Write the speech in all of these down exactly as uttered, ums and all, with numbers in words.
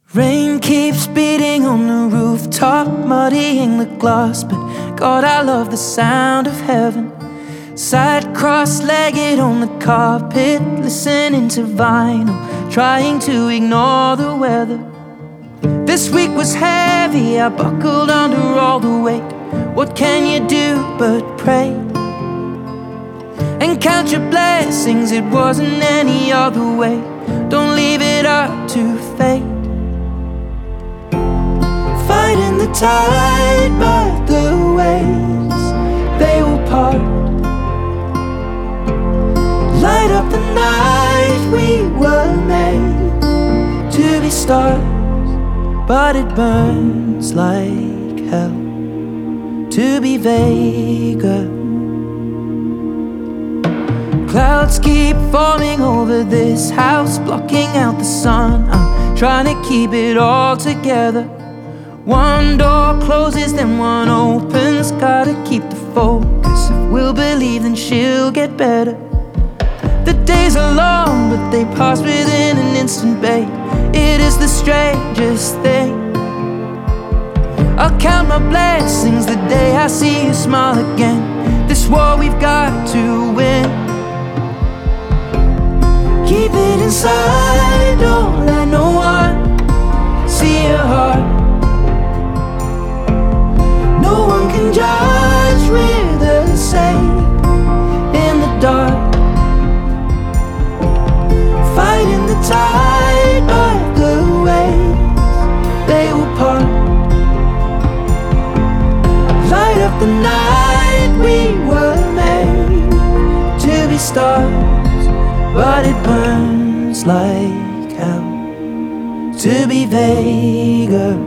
Rain keeps beating on the rooftop, muddying the glass, but God, I love the sound of heaven. Sat cross-legged on the carpet, listening to vinyl, trying to ignore the weather. This week was heavy, I buckled under all the weight. What can you do but pray? And count your blessings, it wasn't any other way. Don't leave it up to fate. Fighting the tide, but the waves, they will part. Light up the night, we were made to be stars, but it burns like hell to be Vega. Clouds keep forming over this house, blocking out the sun. I'm trying to keep it all together. One door closes, then one opens. Gotta keep the focus. If we'll believe, then she'll get better. The days are long, but they pass within an instant, babe. It is the strangest thing. I'll count my blessings the day I see you smile again. This war we've got to win. Keep it inside, don't let no one see your heart. No one can judge, we're the same in the dark. Fighting the tide, but the waves, they will part. Light up the night, we were made to be stars, but it burns like hell to be Vega.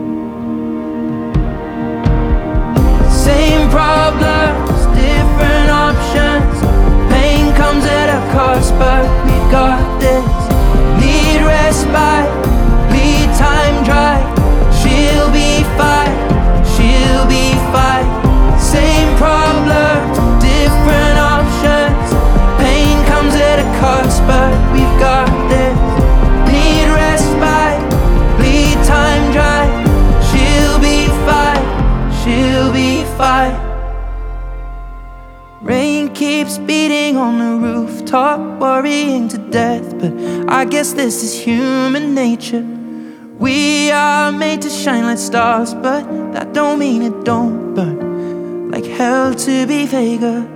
Same problems, different options. Pain comes at a cost, but we got this. Need respite, bleed time dry. She'll be fine, she'll be fine. Same problems, different options. Pain comes at a cost, but we've got this. Need respite, bleed time dry. She'll be fine, she'll be fine. Rain keeps beating on the rooftop, worrying to death, but I guess this is human nature. We are made to shine like stars, but that don't mean it don't burn like hell to be Vega.